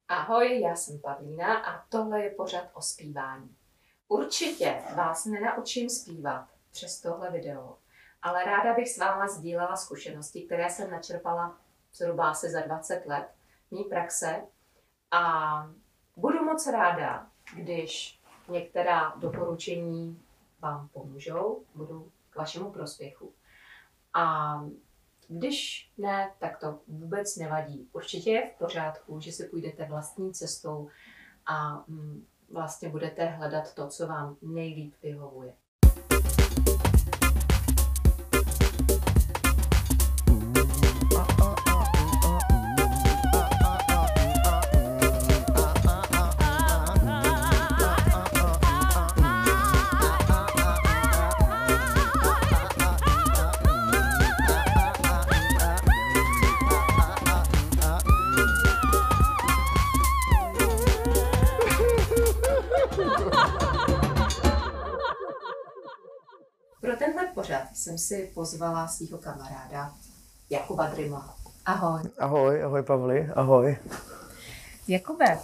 Ahoj, já jsem Pavlína a tohle je pořad o zpívání. Určitě vás nenaučím zpívat přes tohle video, ale ráda bych s váma sdílela zkušenosti, které jsem načerpala zhruba asi za 20 let mý praxe a budu moc ráda, když některá doporučení vám pomůžou, budou k vašemu prospěchu. A když ne, tak to vůbec nevadí. Určitě je v pořádku, že si půjdete vlastní cestou a vlastně budete hledat to, co vám nejlíp vyhovuje. Pro tenhle pořad jsem si pozvala svého kamaráda Jakuba Drimla. Ahoj. Ahoj Pavli, ahoj. Jakube,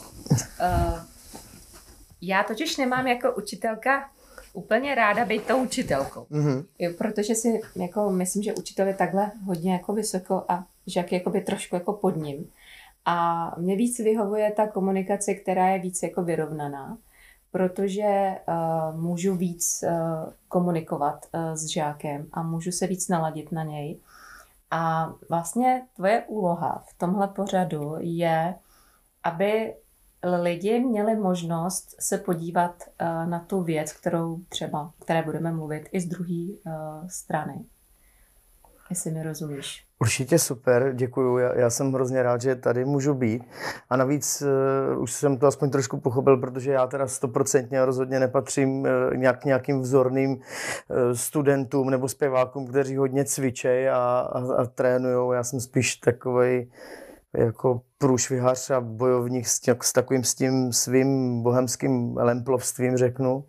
já totiž nemám jako učitelka úplně ráda být tou učitelkou. Mm-hmm. Protože si jako myslím, že učitel je takhle hodně jako vysoko a žák je jakoby trošku jako pod ním. A mě víc vyhovuje ta komunikace, která je víc jako vyrovnaná, protože můžu víc komunikovat s žákem a můžu se víc naladit na něj. A vlastně tvoje úloha v tomhle pořadu je, aby lidi měli možnost se podívat na tu věc, které budeme mluvit i z druhé strany. Jestli mi rozumíš. Určitě super, děkuju. Já jsem hrozně rád, že tady můžu být. A navíc už jsem to aspoň trošku pochopil, protože já teda 100% rozhodně nepatřím nějakým vzorným studentům nebo zpěvákům, kteří hodně cvičejí a trénujou. Já jsem spíš takovej jako průšvihař a bojovník s takovým s tím svým bohemským lemplovstvím, řeknu.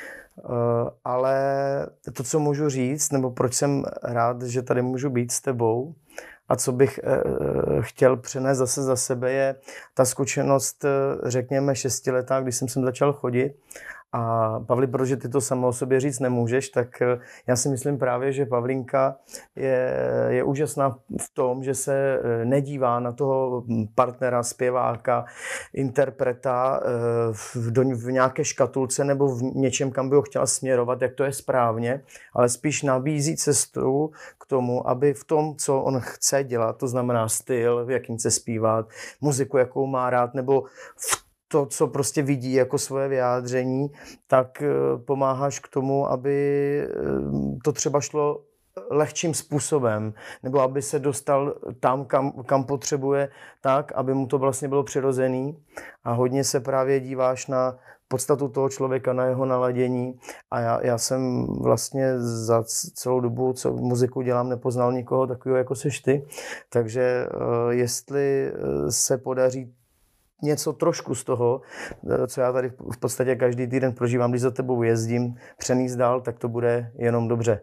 Ale to, co můžu říct, nebo proč jsem rád, že tady můžu být s tebou a co bych chtěl přenést zase za sebe, je ta zkušenost, řekněme, 6letá, když jsem sem začal chodit. A Pavli, protože ty to sama o sobě říct nemůžeš, tak já si myslím právě, že Pavlínka je úžasná v tom, že se nedívá na toho partnera, zpěváka, interpreta v nějaké škatulce nebo v něčem, kam by ho chtěla směrovat, jak to je správně, ale spíš nabízí cestu k tomu, aby v tom, co on chce dělat, to znamená styl, v jakým chce zpívat, muziku, jakou má rád, nebo to, co prostě vidí jako svoje vyjádření, tak pomáháš k tomu, aby to třeba šlo lehčím způsobem, nebo aby se dostal tam, kam potřebuje, tak, aby mu to vlastně bylo přirozený. A hodně se právě díváš na podstatu toho člověka, na jeho naladění. A já jsem vlastně za celou dobu, co muziku dělám, nepoznal nikoho takového, jako seš ty. Takže jestli se podaří něco trošku z toho, co já tady v podstatě každý týden prožívám, když za tebou jezdím, přenést dál, tak to bude jenom dobře.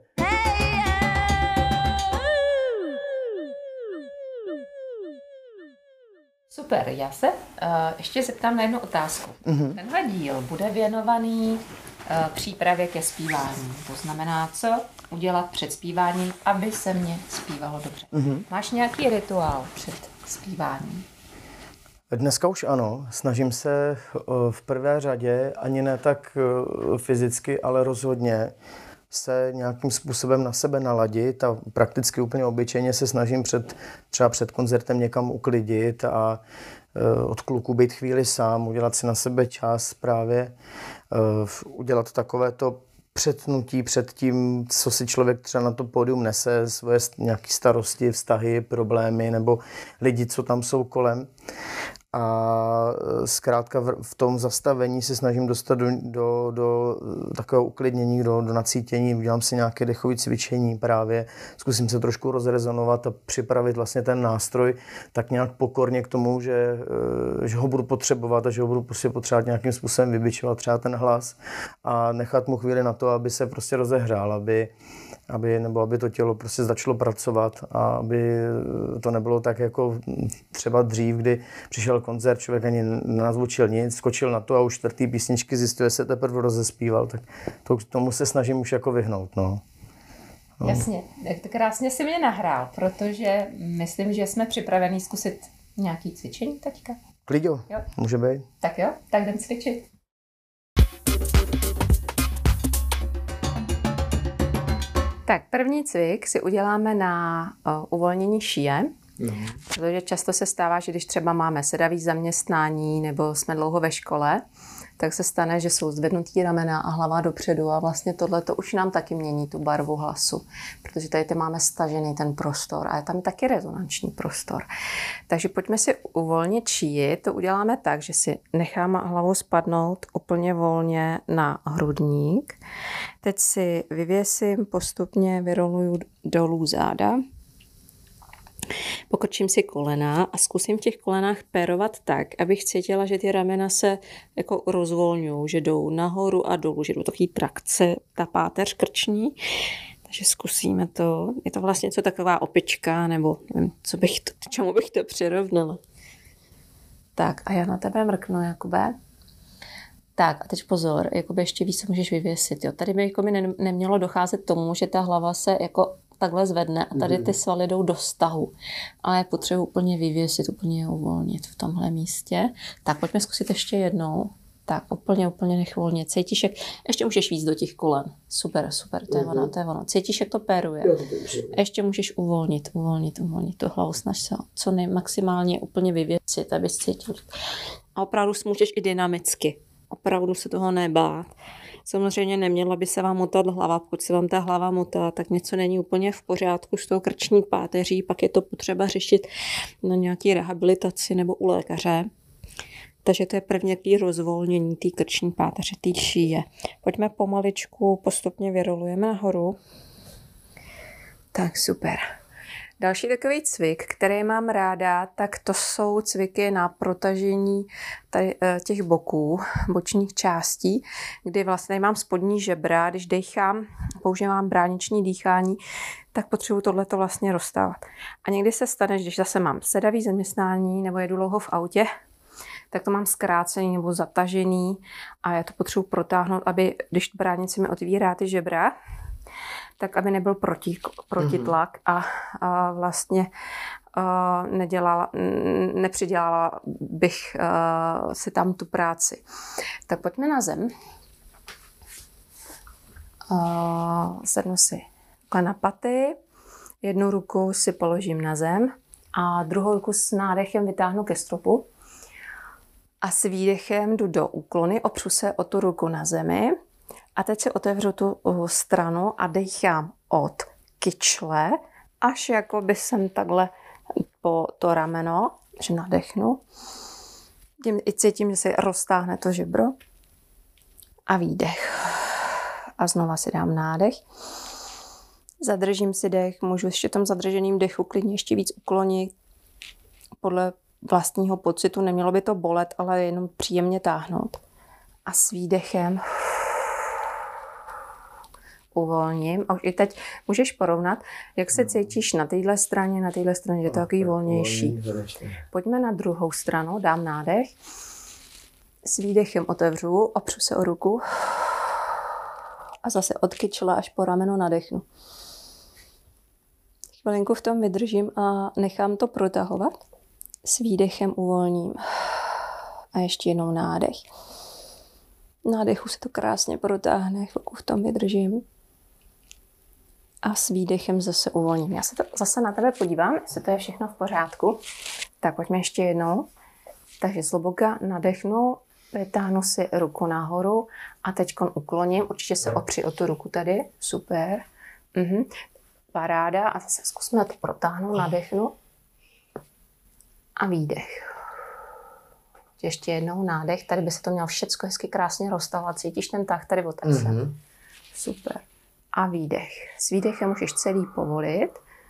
Super, já se ještě zeptám na jednu otázku. Mm-hmm. Tenhle díl bude věnovaný přípravě ke zpívání. To znamená, co udělat před zpíváním, aby se mně zpívalo dobře. Mm-hmm. Máš nějaký rituál před zpíváním? Dneska už ano, snažím se v prvé řadě, ani ne tak fyzicky, ale rozhodně se nějakým způsobem na sebe naladit a prakticky úplně obyčejně se snažím třeba před koncertem někam uklidit a od kluku být chvíli sám, udělat si na sebe čas právě, udělat takové to přetnutí před tím, co si člověk třeba na to pódium nese, svoje nějaké starosti, vztahy, problémy nebo lidi, co tam jsou kolem. A zkrátka v tom zastavení se snažím dostat do takového uklidnění, do nacítění, udělám si nějaké dechové cvičení právě, zkusím se trošku rozrezonovat a připravit vlastně ten nástroj tak nějak pokorně k tomu, že ho budu potřebovat a že ho budu prostě potřebovat nějakým způsobem vybičovat třeba ten hlas a nechat mu chvíli na to, aby se prostě rozehřál, aby aby to tělo prostě začalo pracovat a aby to nebylo tak jako třeba dřív, kdy přišel koncert, člověk ani nenazvučil nic, skočil na to a už 4. písničky zjistil, že se teprve rozespíval, tak tomu se snažím už jako vyhnout, no. Jasně, tak krásně si mě nahrál, protože myslím, že jsme připraveni zkusit nějaký cvičení teďka. Kliďo, může být. Tak jo, tak jdem cvičit. Tak první cvik si uděláme na uvolnění šíje, protože často se stává, že když třeba máme sedavý zaměstnání nebo jsme dlouho ve škole, tak se stane, že jsou zvednutý ramena a hlava dopředu a vlastně tohle to už nám taky mění tu barvu hlasu, protože tady máme stažený ten prostor a je tam taky rezonanční prostor. Takže pojďme si uvolnit šíji, to uděláme tak, že si necháme hlavu spadnout úplně volně na hrudník. Teď si vyvěsím, postupně vyroluju dolů záda. Pokrčím si kolena a zkusím v těch kolenách pérovat tak, abych cítila, že ty ramena se jako rozvolňují, že jdou nahoru a dolů, že jdou takový trakce, ta páteř krční. Takže zkusíme to. Je to vlastně něco taková opička, nebo nevím, čemu bych to přirovnala. Tak a já na tebe mrknu, Jakube. Tak a teď pozor, jakoby ještě víc se můžeš vyvěsit. Jo. Tady by jakoby nemělo docházet tomu, že ta hlava se jako takhle zvedne a tady ty svaly jdou do stahu. Ale je potřeba úplně vyvěsit, úplně je uvolnit v tomhle místě. Tak pojďme zkusit ještě jednou. Tak úplně nech volně. Cítíš, jak ještě můžeš víc do těch kolen. Super, to je ono. Cítíš, jak to péruje. Ještě můžeš uvolnit tu hlavu. Snaž se co maximálně úplně vyvěsit, abys cítil. A opravdu můžeš i dynamicky. Opravdu se toho nebát. Samozřejmě neměla by se vám motat hlava. Pokud se vám ta hlava motá, tak něco není úplně v pořádku s tou krční páteří, pak je to potřeba řešit na nějaké rehabilitaci nebo u lékaře. Takže to je první takové rozvolnění té krční páteře, té šíje. Pojďme pomaličku, postupně vyrolujeme nahoru. Tak super. Další takový cvik, který mám ráda, tak to jsou cviky na protažení těch boků, bočních částí, kdy vlastně mám spodní žebra, když dechám, používám brániční dýchání, tak potřebuji tohleto vlastně rozstávat. A někdy se stane, když zase mám sedavý zaměstnání nebo jedu dlouho v autě, tak to mám zkrácený nebo zatažený a já to potřebuji protáhnout, aby když bránice mi otvírá ty žebra, tak aby nebyl protitlak a vlastně nepřidělala bych si tam tu práci. Tak pojďme na zem. Sednu si na paty, jednu ruku si položím na zem a druhou ruku s nádechem vytáhnu ke stropu a s výdechem jdu do úklony, opřu se o tu ruku na zemi. A teď si otevřu tu stranu a dechám od kyčle, až jako by jsem takhle po to rameno, že nadechnu. Tím i cítím, že se roztáhne to žebro. A výdech. A znova si dám nádech. Zadržím si dech, můžu ještě tom zadrženým dechu klidně ještě víc uklonit. Podle vlastního pocitu nemělo by to bolet, ale jenom příjemně táhnout. A s výdechem uvolním. A už i teď můžeš porovnat, jak se cítíš na téhle straně, že to je takový volnější. Pojďme na druhou stranu, dám nádech. S výdechem otevřu, opřu se o ruku a zase od kyčle až po rameno nadechnu. Chvilinku v tom vydržím a nechám to protahovat. S výdechem uvolním. A ještě jednou nádech. Nádechu se to krásně protáhne, chvilku v tom vydržím. A s výdechem zase uvolním. Já se to zase na tebe podívám, jestli to je všechno v pořádku. Tak pojďme ještě jednou. Takže zhluboka nadechnu, vytáhnu si ruku nahoru a teď ukloním. Určitě se opři o tu ruku tady. Super. Paráda. A zase zkusme to protáhnout, nadechnu. A výdech. Ještě jednou nádech. Tady by se to mělo všecko hezky krásně rozstavovat. Cítíš ten tah tady od sebe. Super. A výdech. S výdechem můžeš celý povolit.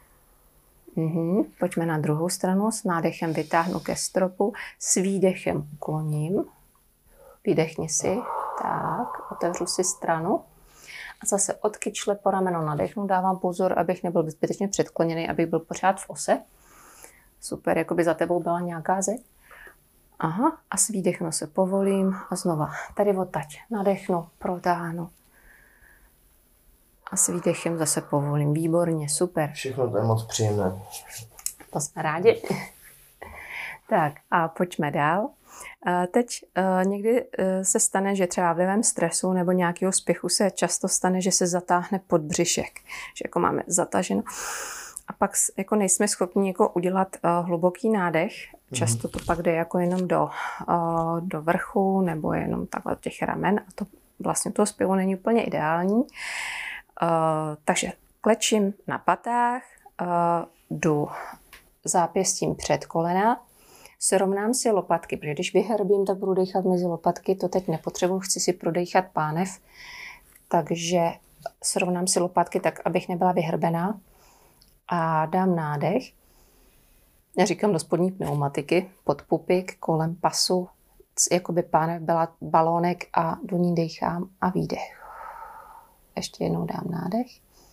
Pojďme na druhou stranu. S nádechem vytáhnu ke stropu. S výdechem ukloním. Vydechni si. Tak. Otevřu si stranu. Zase od kyčle po rameno nadechnu, dávám pozor, abych nebyl zbytečně předkloněný, abych byl pořád v ose. Super, jako by za tebou byla nějaká zeď. Aha, a s výdechnu se povolím a znova. Tady odtaď nadechnu, protáhnu. A s výdechem zase povolím. Výborně, super. Všechno to je moc příjemné. To jsme rádi. Tak a pojďme dál. Teď někdy se stane, že třeba vlivem stresu nebo nějakého spěchu se často stane, že se zatáhne podbřišek. Že jako máme zataženo. A pak jako nejsme schopni jako udělat hluboký nádech. Často to pak jde jako jenom do vrchu nebo jenom takhle do těch ramen. A to vlastně toho zpěvu není úplně ideální. Takže klečím na patách, jdu zápěstím před kolena, srovnám si lopatky, protože když vyhrbím, tak budu dechat mezi lopatky, to teď nepotřebuji, chci si prodejchat pánev, takže srovnám si lopatky tak, abych nebyla vyhrbená a dám nádech. Já říkám do spodní pneumatiky, pod pupik, kolem pasu, jakoby pánev byla balónek a do ní dechám a výdech. Ještě jednou dám nádech.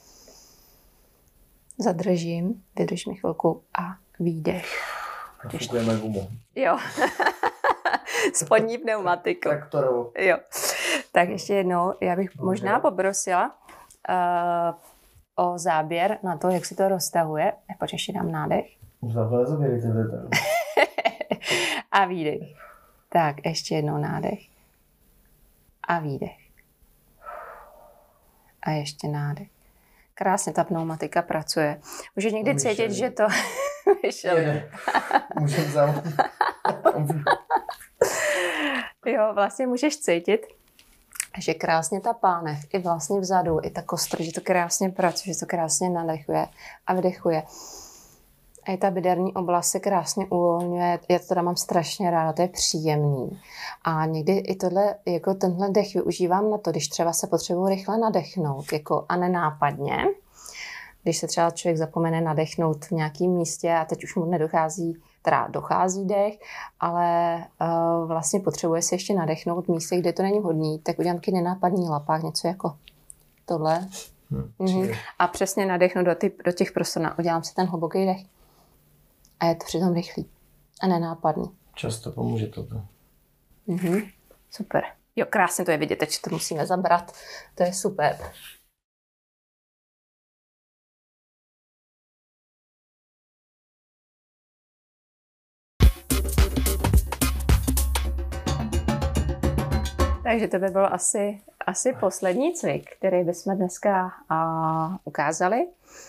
Zadržím, vydrž mi chvilku a výdech. Nafukujeme gumu. Jo. Spodní pneumatiku. Traktorovou. Jo. Tak ještě jednou, já bych možná poprosila o záběr na to, jak se to roztahuje. Počkej, ještě dám nádech. A výdech. Tak, ještě jednou nádech. A výdech. A ještě nádech. Krásně ta pneumatika pracuje. Může někdy cítit, že to... Můžeme zavřít. Jo, vlastně můžeš cítit, že krásně ta pánev i vlastně vzadu, i ta kostra, že to krásně pracuje, že to krásně nadechuje a vydechuje. A i ta bederní oblast se krásně uvolňuje. Já to teda mám strašně ráda, to je příjemný. A někdy i tohle, jako tenhle dech využívám na to, když třeba se potřebuji rychle nadechnout, jako a nenápadně. Když se třeba člověk zapomene nadechnout v nějakém místě a teď už mu nedochází, teda dochází dech, ale vlastně potřebuje se ještě nadechnout v místě, kde to není vhodný, tak udělám taky nenápadný lapák, něco jako tohle. A přesně nadechnu do těch prostor, udělám si ten hluboký dech. A je to přitom rychlý a nenápadný. Často pomůže toto. Super. Jo, krásně to je vidět, teď to musíme zabrat. To je super. Takže to by byl asi poslední cvik, který bychom dneska ukázali.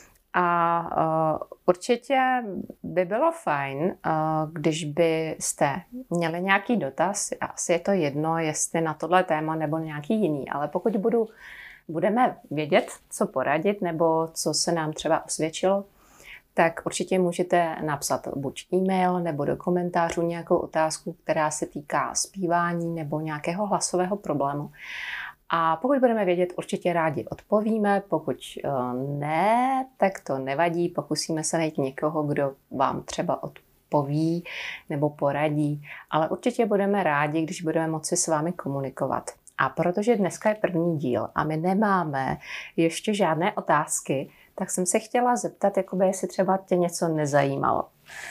A určitě by bylo fajn, když byste měli nějaký dotaz, asi je to jedno, jestli na tohle téma nebo nějaký jiný, ale pokud budeme vědět, co poradit nebo co se nám třeba osvědčilo, tak určitě můžete napsat buď e-mail nebo do komentářů nějakou otázku, která se týká zpívání nebo nějakého hlasového problému. A pokud budeme vědět, určitě rádi odpovíme, pokud ne, tak to nevadí, pokusíme se najít někoho, kdo vám třeba odpoví nebo poradí, ale určitě budeme rádi, když budeme moci s vámi komunikovat. A protože dneska je první díl a my nemáme ještě žádné otázky, tak jsem se chtěla zeptat, jakoby, jestli třeba tě něco nezajímalo.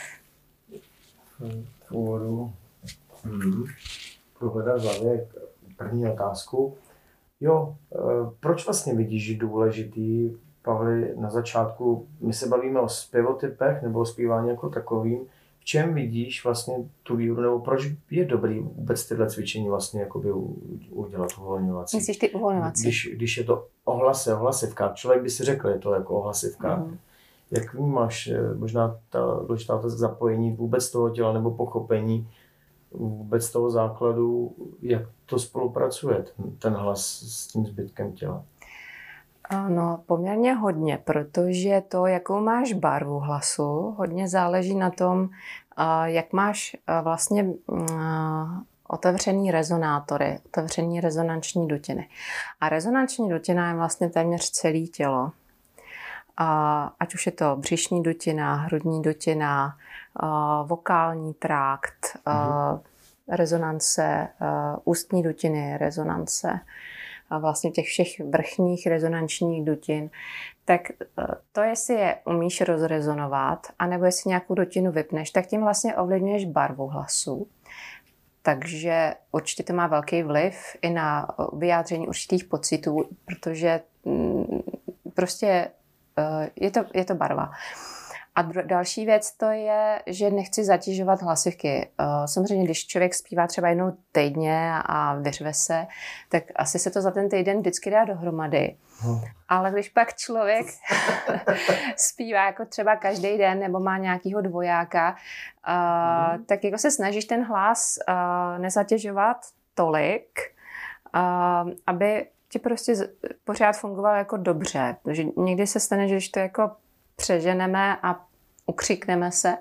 V úvodu průhledat v hlavě první otázku. Jo, proč vlastně vidíš důležitý, Pavli, na začátku, my se bavíme o zpěvotypech nebo o zpívání jako takovým, v čem vidíš vlastně tu výhodu, nebo proč je dobrý vůbec tyhle cvičení vlastně jakoby udělat uvolňovací? Myslíš ty uvolňovací? Když je to ohlasivka, člověk by si řekl, je to jako ohlasivka. Jak vnímáš možná důležitá zapojení vůbec toho těla nebo pochopení vůbec toho základu, jak to spolupracuje, ten hlas s tím zbytkem těla? No, poměrně hodně, protože to, jakou máš barvu hlasu, hodně záleží na tom, jak máš vlastně otevřený rezonátory, otevřený rezonanční dutiny. A rezonanční dutina je vlastně téměř celé tělo. Ať už je to břišní dutina, hrudní dutina, vokální trakt, rezonance, ústní dutiny, rezonance, vlastně těch všech vrchních rezonančních dutin, tak to, jestli je umíš rozrezonovat, anebo jestli nějakou dutinu vypneš, tak tím vlastně ovlivňuješ barvu hlasu. Takže určitě to má velký vliv i na vyjádření určitých pocitů, protože prostě je to barva. A další věc to je, že nechci zatěžovat hlasivky. Samozřejmě, když člověk zpívá třeba jednou týdně a vyřve se, tak asi se to za ten týden vždycky dá dohromady. Ale když pak člověk zpívá jako třeba každý den nebo má nějakýho dvojáka, tak jako se snažíš ten hlas nezatěžovat tolik, aby ti prostě pořád fungoval jako dobře. Protože někdy se stane, že když to jako přeženeme a ukřikneme se,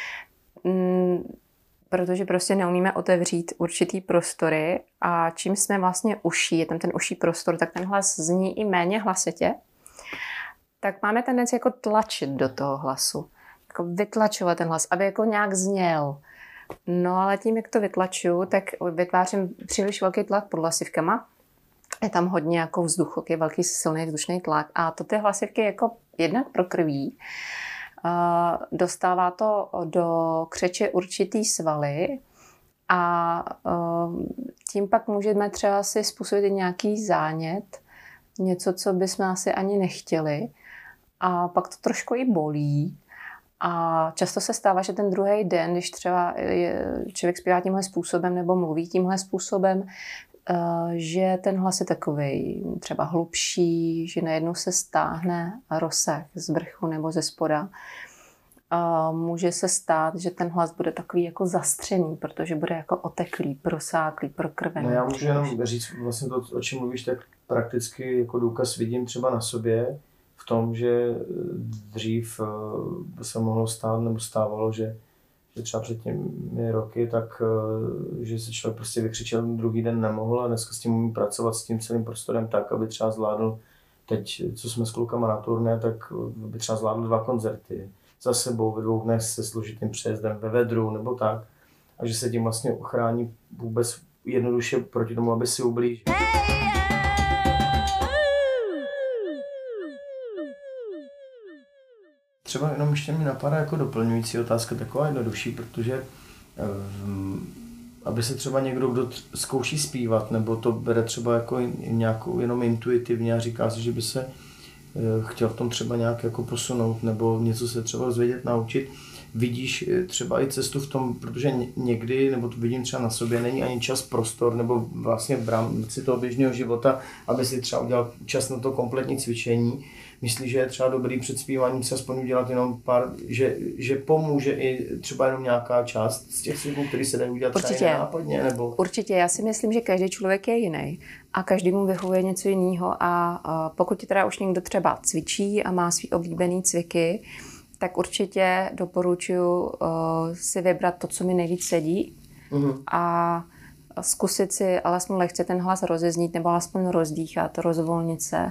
protože prostě neumíme otevřít určitý prostory a čím jsme vlastně uší, je tam ten uší prostor, tak ten hlas zní i méně hlasitě, tak máme tendenci jako tlačit do toho hlasu, jako vytlačovat ten hlas, aby jako nějak zněl. No ale tím, jak to vytlačuju, tak vytvářím příliš velký tlak pod hlasivkama. Je tam hodně jako vzduchu, je velký silný vzdušný tlak a to ty hlasivky jako jednak prokrví. Dostává to do křeče určitý svaly a tím pak můžeme třeba si způsobit nějaký zánět, něco, co bychom asi ani nechtěli a pak to trošku i bolí. A často se stává, že ten druhý den, když třeba člověk zpívá tímhle způsobem nebo mluví tímhle způsobem, že ten hlas je takovej třeba hlubší, že najednou se stáhne rozsah z vrchu nebo ze spoda. Může se stát, že ten hlas bude takový jako zastřený, protože bude jako oteklý, prosáklý, prokrvený. No já můžu jenom říct vlastně to, o čem mluvíš, tak prakticky jako důkaz vidím třeba na sobě v tom, že dřív se mohlo stát nebo stávalo, že třeba před těmi roky, tak že se člověk prostě vykřičel, druhý den nemohl a dneska s tím umí pracovat s tím celým prostorem tak, aby třeba zvládl teď, co jsme s klukama na turné, tak by třeba zvládl 2 koncerty za sebou ve 2 dnech se složitým přejezdem ve vedru nebo tak. A že se tím vlastně ochrání vůbec jednoduše proti tomu, aby si ublížil. Třeba jenom ještě mi napadá jako doplňující otázka, taková jednodušší, protože aby se třeba někdo, kdo zkouší zpívat, nebo to bere třeba jako nějakou jenom intuitivně a říká si, že by se chtěl v tom třeba nějak jako posunout, nebo něco se třeba zvědět, naučit, vidíš třeba i cestu v tom, protože někdy, nebo to vidím třeba na sobě, není ani čas, prostor, nebo vlastně v rámci toho běžného života, aby si třeba udělal čas na to kompletní cvičení. Myslíš, že je třeba dobrý před zpíváním se aspoň udělat jenom pár, že pomůže i třeba jenom nějaká část z těch cviků, který se dají udělat třeba nápadně? Nebo... Určitě, já si myslím, že každý člověk je jiný a každému vyhovuje něco jiného a pokud ti teda už někdo třeba cvičí a má svý oblíbený cviky, tak určitě doporučuji si vybrat to, co mi nejvíc sedí a zkusit si alespoň lehce ten hlas rozeznít nebo alespoň rozdýchat, rozvolnit se.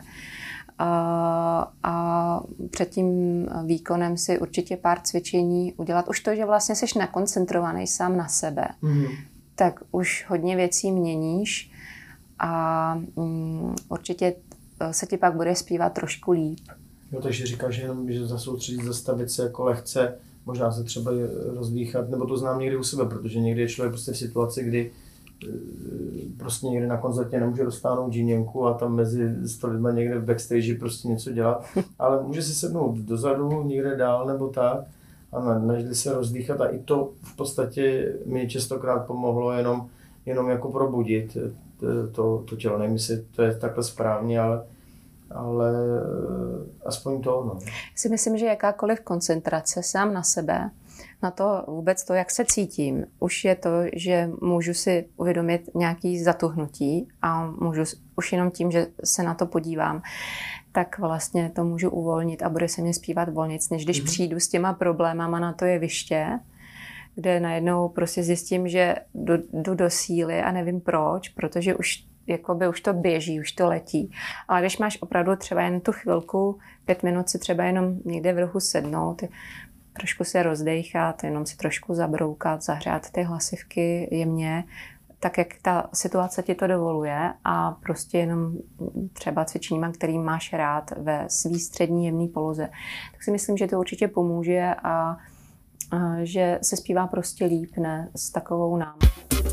A před tím výkonem si určitě pár cvičení udělat. Už to, že vlastně jsi nakoncentrovaný sám na sebe, tak už hodně věcí měníš a určitě se ti pak bude zpívat trošku líp. Jo, takže říkáš, že jenom že zasoustředit, zastavit se jako lehce, možná se třeba rozdýchat, nebo to znám někdy u sebe, protože někdy je člověk prostě v situaci, kdy prostě někde na koncertě nemůže dostáhnout džíněnku a tam mezi 100 lidma někde v backstage prostě něco dělat, ale může si sednout dozadu, někde dál nebo tak a nežli se rozdýchat a i to v podstatě mi častokrát pomohlo jenom jako probudit to tělo. Nevím, jestli to je takhle správně, ale aspoň to. No. Si myslím, že jakákoliv koncentrace sám na sebe, na to vůbec to, jak se cítím, už je to, že můžu si uvědomit nějaké zatuhnutí a můžu už jenom tím, že se na to podívám, tak vlastně to můžu uvolnit a bude se mě zpívat volnic, než když přijdu s těma problémama na to jeviště, kde najednou prostě zjistím, že jdu do síly a nevím proč, protože už to běží, už to letí. Ale když máš opravdu třeba jen tu chvilku, 5 minut si třeba jenom někde v rohu sednout, trošku se rozdejchat, jenom si trošku zabroukat, zahřát ty hlasivky jemně, tak, jak ta situace ti to dovoluje a prostě jenom třeba cvičeníma, který máš rád ve svý střední jemný poloze, tak si myslím, že to určitě pomůže a že se zpívá prostě líp, ne s takovou námahou.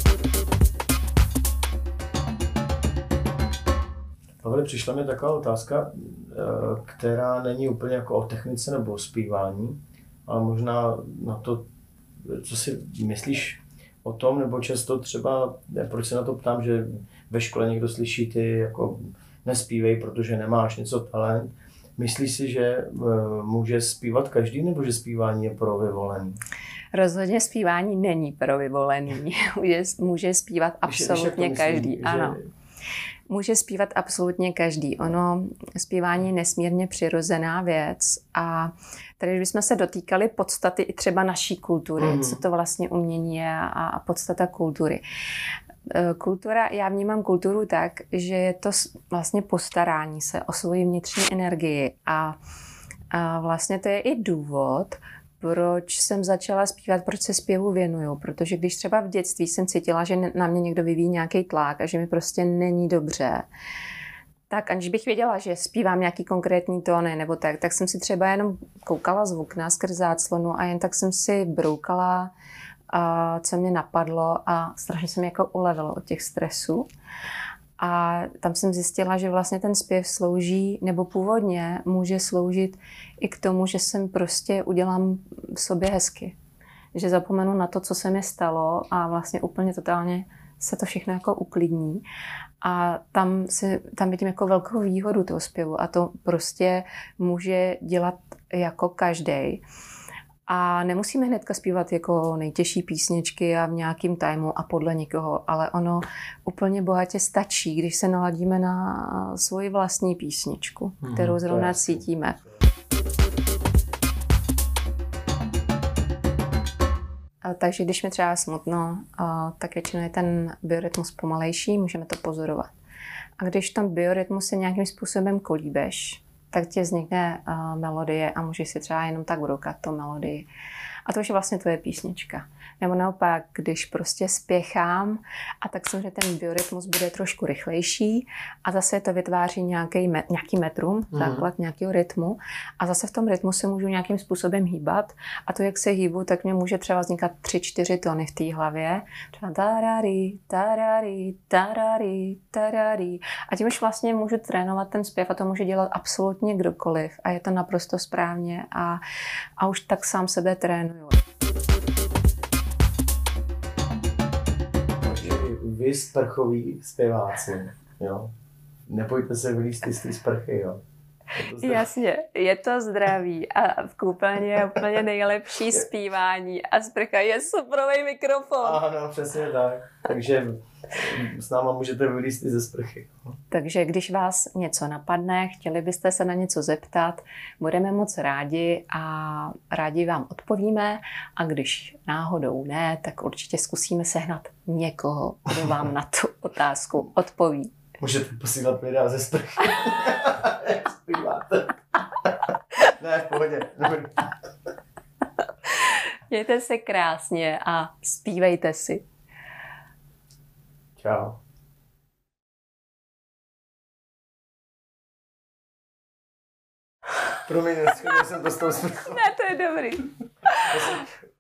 Pavle, přišla mi taková otázka, která není úplně jako o technice nebo o zpívání, ale možná na to, co si myslíš o tom, nebo často třeba, proč se na to ptám, že ve škole někdo slyší ty jako nespívej, protože nemáš něco talent. Myslíš si, že může zpívat každý, nebo že zpívání je pro vyvolený? Rozhodně zpívání není pro vyvolený. Může zpívat absolutně každý. Ano. Může zpívat absolutně každý. Ono, zpívání je nesmírně přirozená věc a tady, když bychom se dotýkali podstaty i třeba naší kultury, co to vlastně umění je a podstata kultury. Kultura, já vnímám kulturu tak, že je to vlastně postarání se o svoji vnitřní energii a vlastně to je i důvod, proč jsem začala zpívat, proč se zpěvu věnuju. Protože když třeba v dětství jsem cítila, že na mě někdo vyvíjí nějaký tlak a že mi prostě není dobře, tak aniž bych věděla, že zpívám nějaký konkrétní tóny nebo tak jsem si třeba jenom koukala z okna skrz záclonu a jen tak jsem si broukala, co mě napadlo a strašně se mi jako ulevilo od těch stresů. A tam jsem zjistila, že vlastně ten zpěv slouží, nebo původně může sloužit i k tomu, že jsem prostě udělám v sobě hezky. Že zapomenu na to, co se mi stalo a vlastně úplně totálně se to všechno jako uklidní. A tam vidím jako velkou výhodu toho zpěvu a to prostě může dělat jako každej. A nemusíme hnedka zpívat jako nejtěžší písničky a v nějakým timeu a podle někoho, ale ono úplně bohatě stačí, když se naladíme na svoji vlastní písničku, kterou zrovna cítíme. Takže když mi třeba smutno, tak většinou je ten biorytmus pomalejší, můžeme to pozorovat. A když v tom biorytmu se nějakým způsobem kolíbeš, tak ti vznikne melodie a můžeš si třeba jenom tak broukat tu melodii. A to už je vlastně tvoje písnička. Nebo naopak, když prostě spěchám, a tak samozřejmě ten biorytmus bude trošku rychlejší a zase to vytváří nějaký metrum, základ nějakého rytmu a zase v tom rytmu se můžu nějakým způsobem hýbat a to, jak se hýbu, tak mě může třeba vznikat 3-4 tóny v té hlavě. Třeba tarari, tarari, tarari, tarari. A tím už vlastně můžu trénovat ten zpěv a to může dělat absolutně kdokoliv a je to naprosto správně a už tak sám sebe trénuju. Vy sprchoví zpěváci, jo? Nebojte se vylízt z té sprchy, jo? Jasně, je to zdraví a v koupelně je úplně nejlepší zpívání a sprcha je suprovej mikrofon. Ano, přesně tak. Takže s náma můžete vylízt i ze sprchy. Takže když vás něco napadne, chtěli byste se na něco zeptat, budeme moc rádi a rádi vám odpovíme a když náhodou ne, tak určitě zkusíme sehnat někoho, kdo vám na tu otázku odpoví. Můžete posílat videa ze sprchy. Jak zpíváte. Ne, v pohodě. Mějte se krásně a zpívejte si. Čau. Promiň, neschodil jsem to s tou sprchou. Ne, to je dobrý.